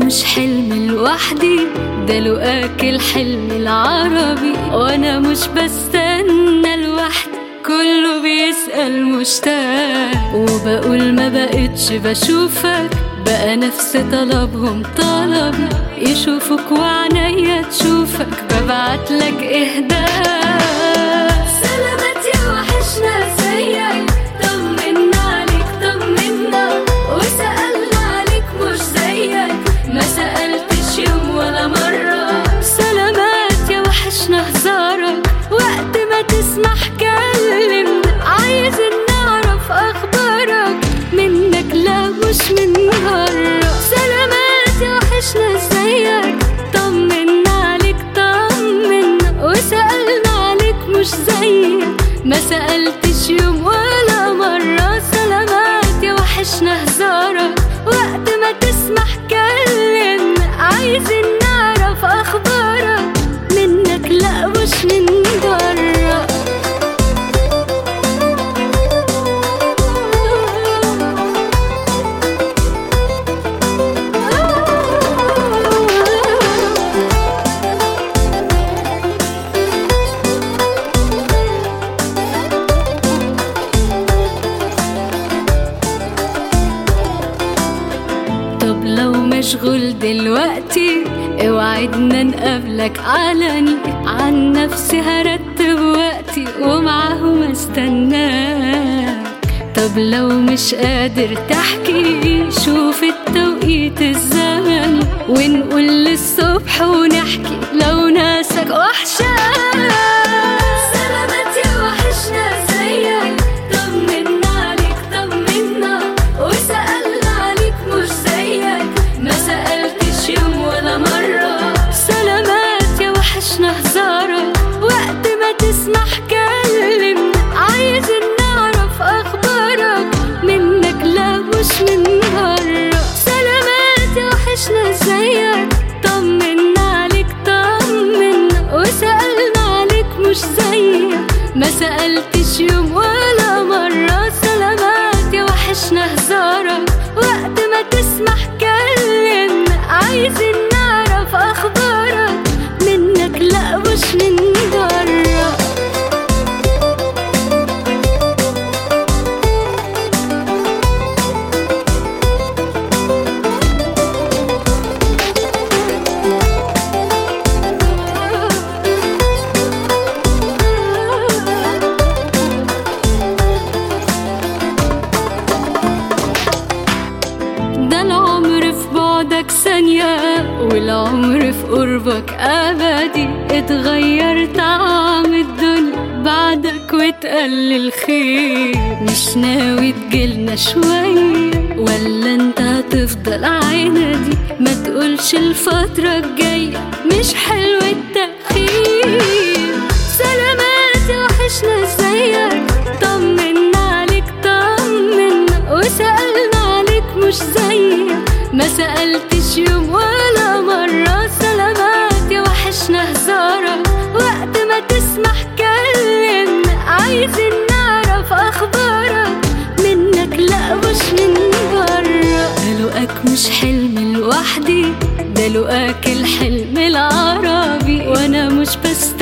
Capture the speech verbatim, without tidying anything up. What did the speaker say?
مش حلم لوحدي، ده لقاك الحلم العربي. وانا مش بستنى لوحدي، كله بيسأل مشتاق. وبقول ما بقتش بشوفك، بقى نفس طلبهم طلبي. يشوفك وعنيا تشوفك، ببعتلك إهداء. سلامات يا وحشنا زيك، طمنا عليك طمنا، وسألنا عليك مش زيك، ما سألتش يوم ولا مرة. سلامات يا وحشنا هزارك، وقت ما تسمح كلمنا، عايزين نعرف أخبارك، منك لا مش من بره. سلامات يا وحشنا زيك، طمنا عليك طمنا، وسألنا عليك مش زيك، ما سألتش يوم ولا مرة. سلامات يا وحشنا هزارك، وقت ما تسمح كلمنا، عايزين نعرف أخبارك، منك لا مش من بره. طب لو مشغول دلوقتي، اوعدنا نقابلك علني. عن نفسي هرتب وقتي، ومعاهم استناك. طب لو مش قادر تحكي، شوف التوقيت الزمني، ونقول للصبح ونحكي لو ناسك وحشاك. سلامات يا وحشنا زيك، طمنا عليك طمنا، وسألنا عليك مش زيك، ما سألتش يوم ولا مرة. سلامات يا وحشنا هزارك، وقت ما تسمح كلمنا، عايزين نعرف أخبارك، منك لا مش من بره. سلامات يا وحشنا زيك، طمنا عليك طمنا، وسألنا عليك مش زيك، ما سألتش يوم ولا مرة. سلامات يا وحشنا هزارك، وقت ما تسمح كلمنا، عايزين نعرف أخبارك، منك لا مش من بره. ده العمر في بعدك ثانية، والعمر في قربك أبدي. اتغير طعم الدنيا بعدك وتقلل خير. مش ناوي تجيلنا شوية، ولا انت هتفضل عندي؟ ما تقولش الفترة الجاية مش حلو التأخير. سلامات يا وحشنا زيك، طمنا عليك طمنا، وسألنا عليك مش زيك، ما سألتش يوم ولا مرة. سلامات يا وحشنا هزارك، وقت ما تسمح كلمنا، عايزين نعرف أخبارك، منك لا مش من بره. ده لقاك مش حلم لوحدي، ده لقاك الحلم العربي. وانا مش بس